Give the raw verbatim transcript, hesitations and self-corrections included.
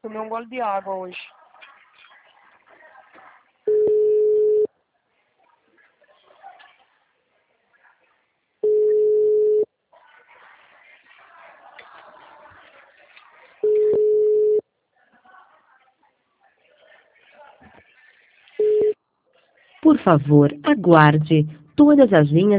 comer um gole de água hoje. Por favor, aguarde. Todas as linhas